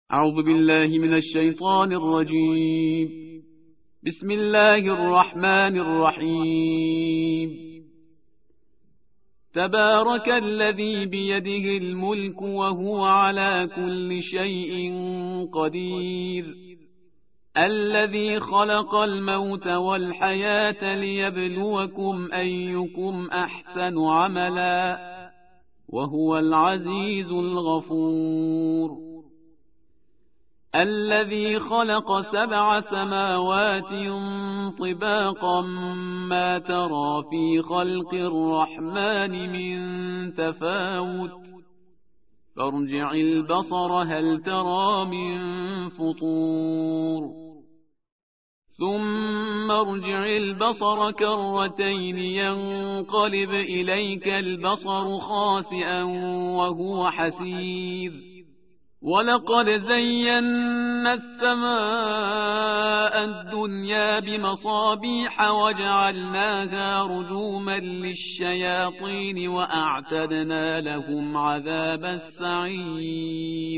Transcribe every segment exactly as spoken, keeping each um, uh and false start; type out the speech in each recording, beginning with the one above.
أعوذ بالله من الشيطان الرجيم. بسم الله الرحمن الرحيم. تبارك الذي بيده الملك وهو على كل شيء قدير، الذي خلق الموت والحياة ليبلوكم أيكم أحسن عملا، وهو العزيز الغفور. الذي خلق سبع سماوات طباقا ما ترى في خلق الرحمن من تفاوت، فارجع البصر هل ترى من فطور، ثم ارجع البصر كرتين ينقلب إليك البصر خاسئا وهو حسير، ولقد زينا السماء الدنيا بمصابيح وجعلناها رجوما للشياطين وأعتدنا لهم عذاب السعير.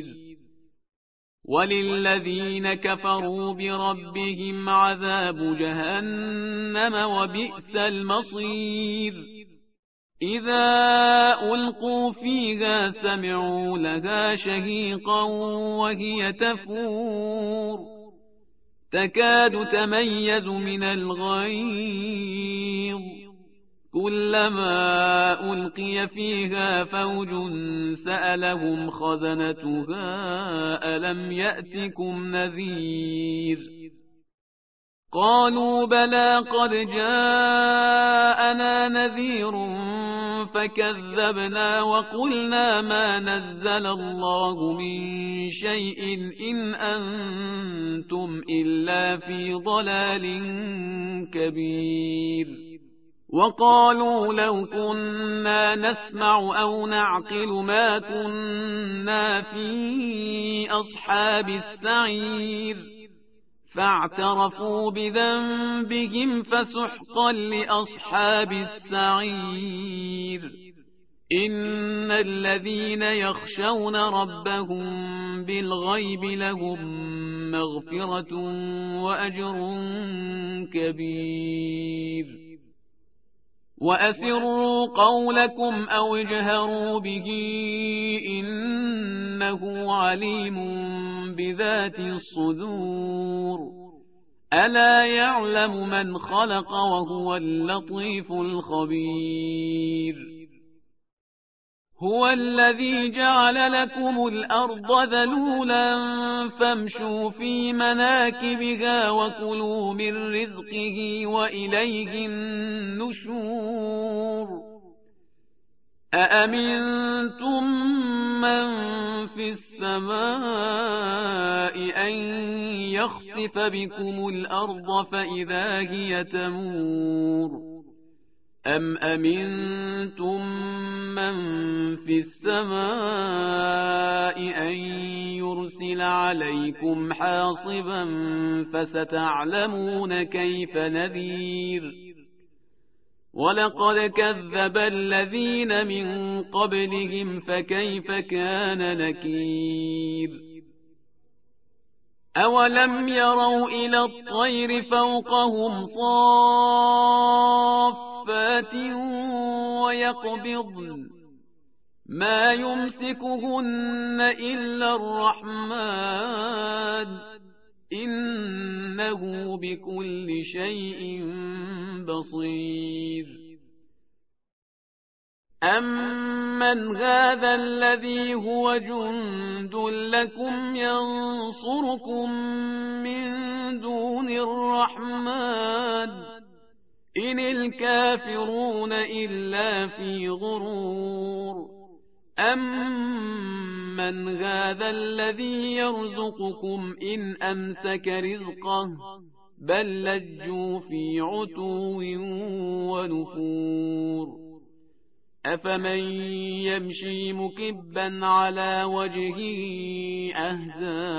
وللذين كفروا بربهم عذاب جهنم وبئس المصير. إذا ألقوا فيها سمعوا لها شهيقا وهي تفور، تكاد تميز من الغيظ، كلما ألقي فيها فوج سألهم خزنتها ألم يأتكم نذير؟ قالوا بلى قد جاءنا نذير فكذبنا وقلنا ما نزل الله من شيء إن أنتم إلا في ضلال كبير. وقالوا لو كنا نسمع أو نعقل ما كنا في أصحاب السعير، فاعترفوا بذنبهم فسحقا لأصحاب السعير. إن الذين يخشون ربهم بالغيب لهم مغفرة وأجر كبير. وأسروا قولكم أو اجهروا به إنه عليم بذات الصدور. ألا يعلم من خلق وهو اللطيف الخبير. هو الذي جعل لكم الأرض ذلولا فامشوا في مناكبها وكلوا من رزقه وإليه النشور. أأمنتم من في السماء أن يخسف بكم الأرض فإذا هي تمور، أم أمنتم من في السماء أن يرسل عليكم حاصبا فستعلمون كيف نذير. ولقد كذب الذين من قبلهم فكيف كان نكير. أولم يروا إلى الطير فوقهم صافات ويقبضن ما يمسكهن إلا الرحمن إنه بكل شيء بصير. أمن هذا الذي هو جند لكم ينصركم من دون الرحمن إن الكافرون إلا في غرور. أمن هذا الذي يرزقكم إن أمسك رزقه بل لجوا في عتو ونفور. أفمن يمشي مكبا على وجهه أهدى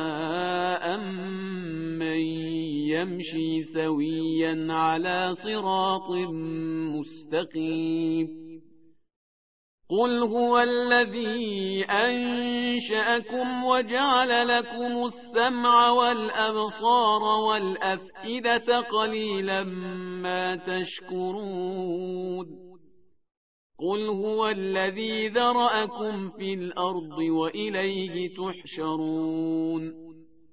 أمن يمشي سويا على صراط مستقيم. قل هو الذي أنشأكم وجعل لكم السمع والأبصار والأفئدة قليلا ما تشكرون قل هو الذي ذرأكم في الأرض وإليه تحشرون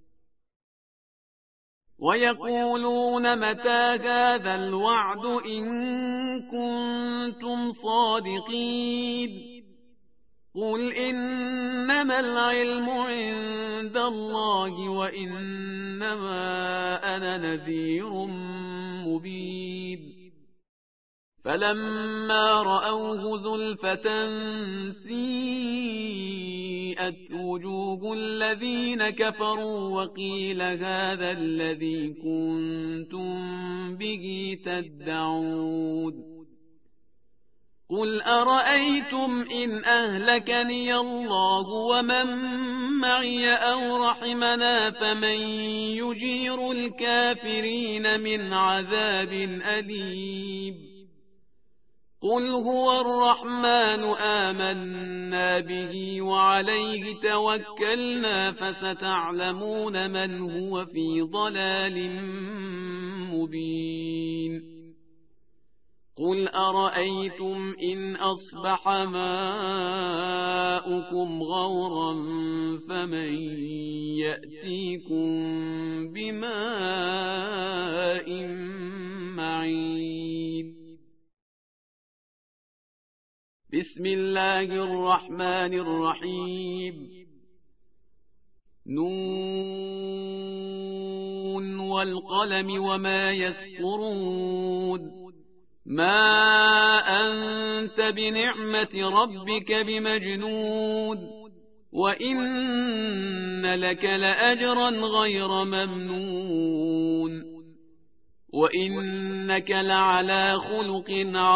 ويقولون متى هذا الوعد إن كنتم صادقين قل إنما العلم عند الله وإنما أنا نذير مبين فلما رأوه زلفة سيئت وجوه الذين كفروا وقيل هذا الذي كنتم به تدعون قل أرأيتم إن أهلكني الله ومن معي أو رحمنا فمن يجير الكافرين من عذاب أليم قل هو الرحمن آمنا به وعليه توكلنا فستعلمون من هو في ضلال مبين قل أرأيتم إن أصبح ماؤكم غورا فمن يأتيكم بماء معين بسم الله الرحمن الرحيم نون والقلم وما يسطرون ما أنت بنعمة ربك بمجنون وإن لك لأجرا غير ممنون وإنك لعلى خلق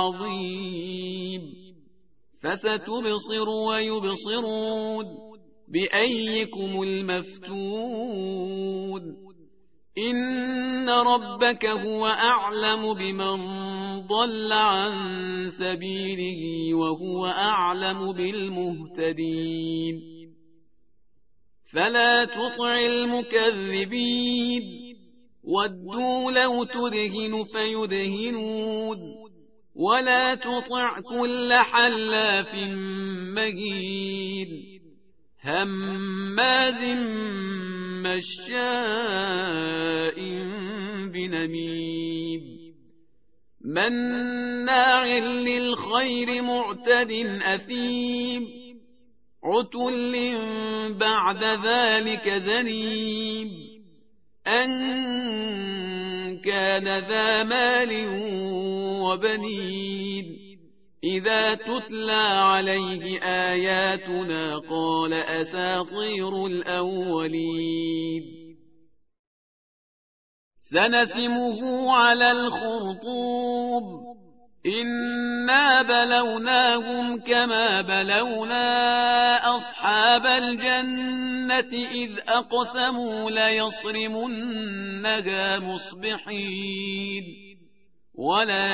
عظيم فستبصر ويبصرون بأيكم المفتون إن ربك هو أعلم بمن ضل عن سبيله وهو أعلم بالمهتدين فلا تطع المكذبين ودوا لو تدهن فيدهنون ولا تطع كل حلاف مهين هماز مشاء بنميم مناع للخير معتد أثيم عتل بعد ذلك زنيم أن كان ذا مال وبنين إذا تتلى عليه آياتنا قال أساطير الأولين سنسمه على الخرطوم إنا بلوناهم كما بلونا أصحاب الجنة إذ أقسموا ليصرمنها مصبحين ولا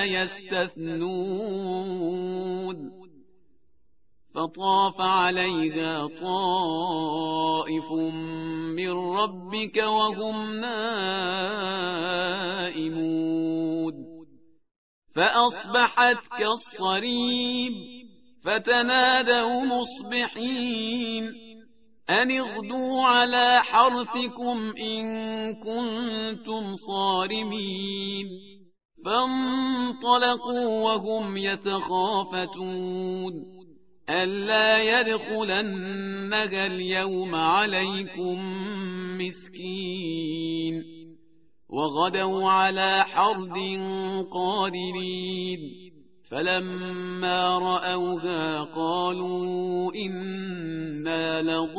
يستثنون فطاف عليها طائف من ربك وهم نائمون فأصبحت كالصريم فتنادوا مصبحين أن اغدوا على حرثكم إن كنتم صارمين فانطلقوا وهم يتخافتون ألا يدخلنها اليوم عليكم مسكين وغدوا على حرد قادرين فلما رأوها قالوا إنا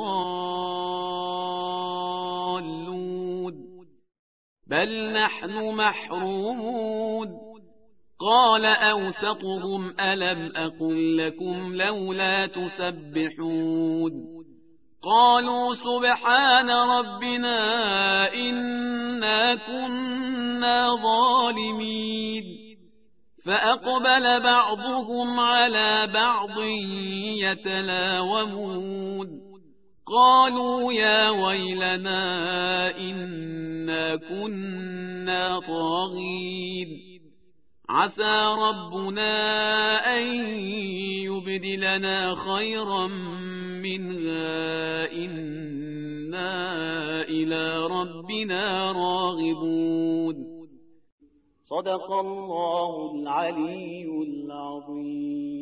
لضالون بل نحن محرومون قال أوسطهم ألم أقل لكم لولا تسبحون قالوا سبحان ربنا إنا كنا ظالمين فأقبل بعضهم على بعض يتلاومون قالوا يا ويلنا إنا كنا طاغين عسى ربنا أن يبدلنا خيرا منها إنا إلى ربنا راغبون. صدق الله العلي العظيم.